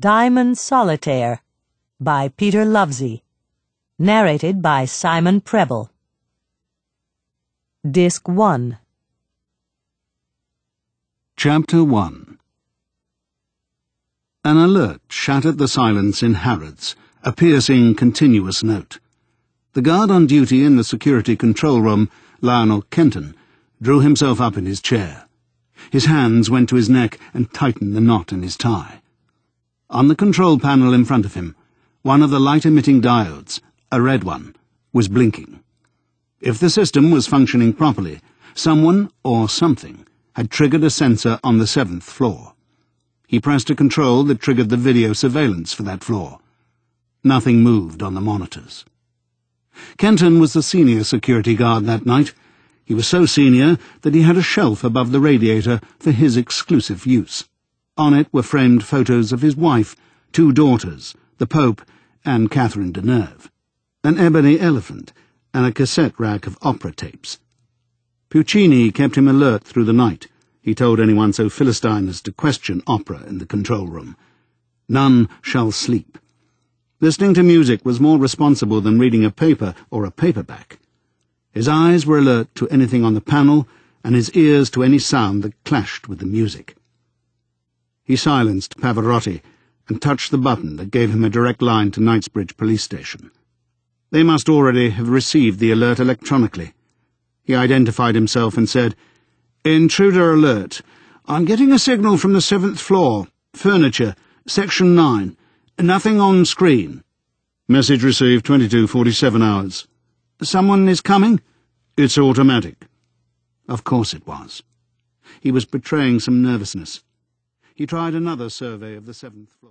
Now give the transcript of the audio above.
Diamond Solitaire by Peter Lovesey. Narrated by Simon Preble. Disc 1. Chapter 1. An alert shattered the silence in Harrods, a piercing, continuous note. The guard on duty in the security control room, Lionel Kenton, drew himself up in his chair. His hands went to his neck and tightened the knot in his tie. On the control panel in front of him, one of the light-emitting diodes, a red one, was blinking. If the system was functioning properly, someone or something had triggered a sensor on the 7th floor. He pressed a control that triggered the video surveillance for that floor. Nothing moved on the monitors. Kenton was the senior security guard that night. He was so senior that he had a shelf above the radiator for his exclusive use. On it were framed photos of his wife, 2 daughters, the Pope, and Catherine Deneuve, an ebony elephant, and a cassette rack of opera tapes. Puccini kept him alert through the night. He told anyone so philistine as to question opera in the control room. None shall sleep. Listening to music was more responsible than reading a paper or a paperback. His eyes were alert to anything on the panel, and his ears to any sound that clashed with the music. He silenced Pavarotti and touched the button that gave him a direct line to Knightsbridge Police Station. They must already have received the alert electronically. He identified himself and said, "Intruder alert. I'm getting a signal from the 7th floor. Furniture. Section 9. Nothing on screen." "Message received 22:47 hours. "Someone is coming?" "It's automatic." Of course it was. He was betraying some nervousness. He tried another survey of the 7th floor.